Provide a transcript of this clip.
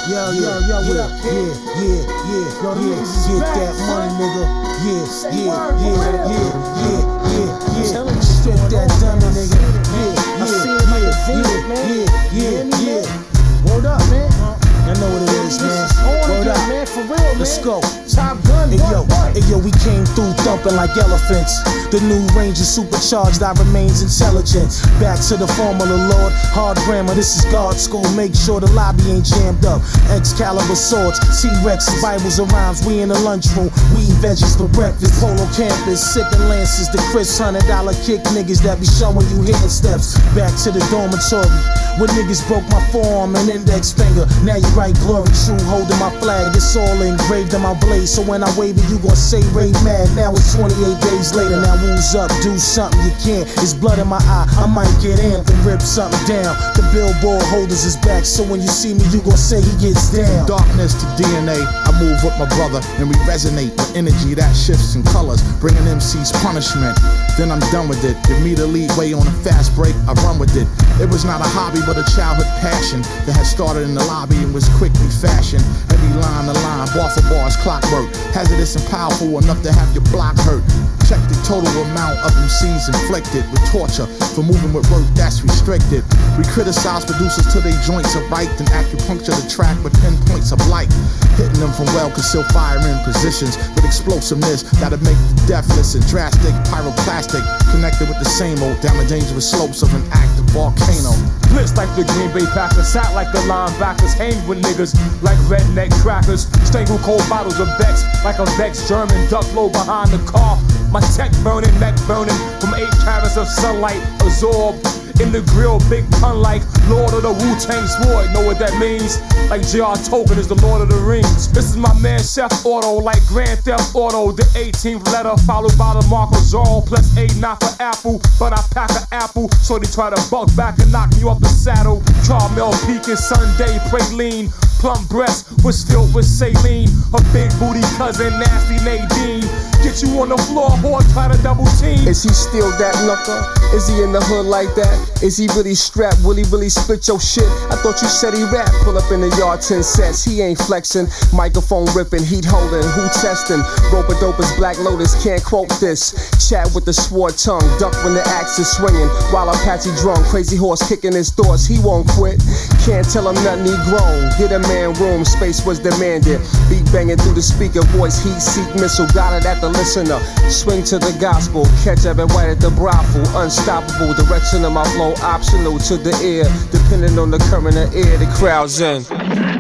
what up, kid? Get that money, nigga. Strip that dummy, nigga. Word up, man. I know what it is, man. Word up, man, for real, man. Let's go. Top Gun, hey yo, we came through thumping like elephants. The new Ranger supercharged, I remains intelligent. Back to the formula, Lord. Hard grammar, this is God school. Make sure the lobby ain't jammed up. Excalibur swords, T-Rexes, Bibles and rhymes. We in the lunchroom, we eat veggies for breakfast. Polo campus, sipping Lances. The Chris $100 kick niggas that be showing you hitting steps. Back to the dormitory, when niggas broke my forearm and index finger. Now you write glory true, holding my flag. It's all engraved in my blade. So when I wave it, you gon' say Ray mad. Now it's 28 days later. Now wounds up, do something you can't. It's blood in my eye. I might get amped and rip something down. The billboard holders is back. So when you see me, you gon' say he gets down. Darkness to DNA. I move with my brother and we resonate with energy that shifts in colors, bringing MC's punishment. Then I'm done with it. Give me the lead way on a fast break. I run with it. It was not a hobby, but a childhood passion that had started in the lobby and was quickly fashioned. Every line to line, bar for bar is clockwork. Hazardous and powerful enough to have your block hurt. Check the total amount of MCs inflicted with torture for moving with work that's restricted. We criticize producers till they joints are right, then acupuncture the track with pinpoints of light. Hitting them from well-concealed firing positions with explosiveness that'll make the deathless and drastic. Pyroclastic connected with the same old down the dangerous slopes of an active volcano. Blitz like the Green Bay Packers, sat like the linebackers, hang with niggas like redneck crackers, strangle cold bottles of Bex like a Vex German, duck low behind the car. My tech burning, neck burning from 8 carats of sunlight absorbed in the grill, big pun like Lord of the Wu-Tang Sword. Know what that means? Like J.R. Tolkien is the Lord of the Rings. This is my man Chef Auto, like Grand Theft Auto. The 18th letter followed by the mark of Zorro, plus 8 not for Apple, but I pack an apple. So they try to buck back and knock me off the saddle. Caramel pecan Sunday praline, plump breast was filled with saline. Her big booty cousin nasty Nadine. Get you on the floor, whore, try to double team. Is he still that knucker? Is he in the hood like that? Is he really strapped? Will he really split your shit? I thought you said he rap. Pull up in the yard 10 sets. He ain't flexing. Microphone ripping, heat holding, who testing? Roper dopers, Black Lotus, can't quote this. Chat with the sword tongue, duck when the axe is swinging. While Apache drum, crazy horse kicking his thoughts, he won't quit. Can't tell him nothing, he grown. Get a man room, space was demanded. Beat banging through the speaker, voice heat seek missile. Got it at the listener. Swing to the gospel, catch Evan White at the brothel. Unstoppable, direction of my flow optional to the ear. Depending on the current of air the crowd's in.